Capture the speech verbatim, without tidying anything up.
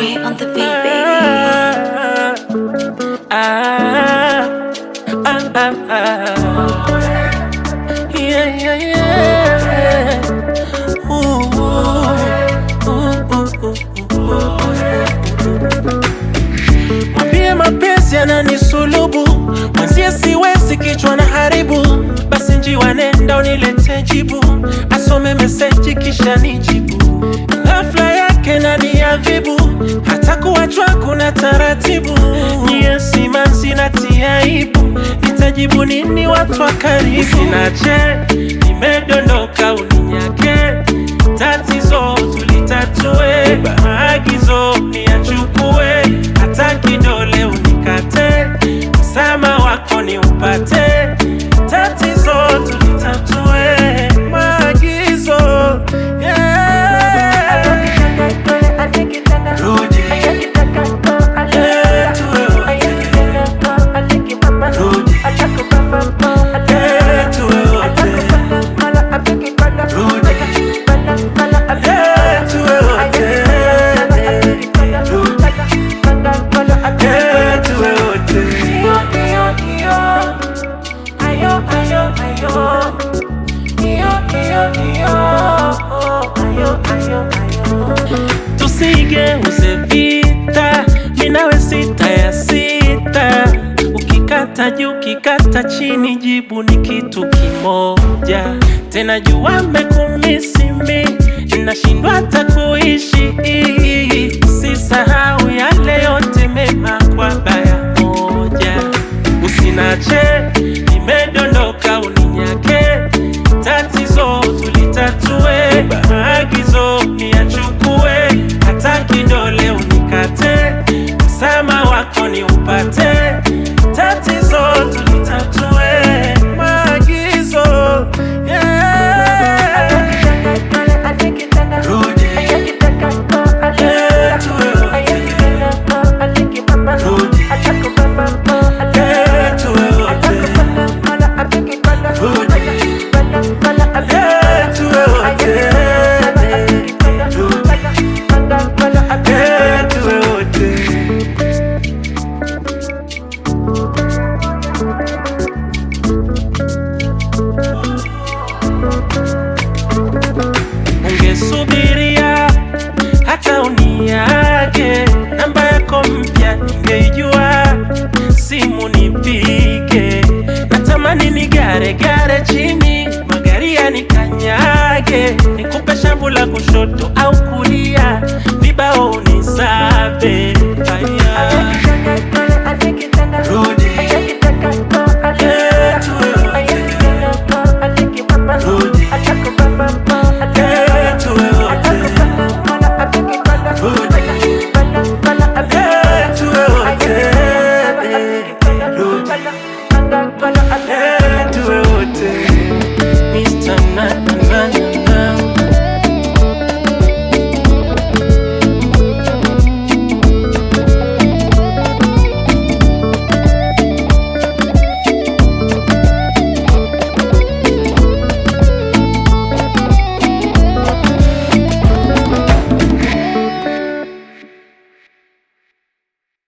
Dre on the beat, baby. Ah, ah, ah, ah. Yeah, yeah, yeah. Ooh, ooh, ooh, ooh, ooh. Mwambie mapenzi yananisulubu, mwenzie siwezi kichwa na haribu. Basi njiwa nenda unilete jibu, asome meseji kisha nijibu. Ghafla yake naniadhibu, hata kuachwa kuna taratibu. Niye simanzi natia aibu, nitajibu nini watu wa karibu? Usinache, nimedondoka uninyake, tatizo tulitatue. Maagizo niyachukue, hata kidole unikate, msama wako ni upate. Tatizo tulitatue, maagizo, yeah. Rudi, yeah, tuwe wote. Rudi, yeah, tuwe wote. Rudi, yeah, tuwe wote. Rudi, yeah, tuwe wote. Ayo, ayo, ayo. Iyo, iyo, iyo. Ayo, ayo, ayo. Tusigeuze vita, minawe sita ya sita. Ukikata juu, ukikata chini, jibu ni kitu kimoja. Tena jua mekumisi mi, nashindwa hata kuishi. Usisahau yale yote mema kwa baya moja. Usinache, nimedondoka uninyake, tatizo tulitatue. Maagizo niyachukue, hata kidole unikate, msama wako ni upate. Tatizo tulitatue, maagizo, yeah. Rudi, yeah, tuwe wote. Rudi, yeah, tuwe wote. Rudi, yeah, tuwe wote. Rudi, yeah, tuwe wote. Ungesubiria hata uniage, namba yako mpya ningeijua, simu nipige. Natamani nigare gare chini, magari yanikanyage, nikupe shavu la kushoto au kulia, vibao unisabe. Rudi, yeah, tuwe wote. Rudi, yeah, tuwe wote. Rudi, yeah, tuwe wote. Rudi, yeah, tuwe wote. Mister Nana.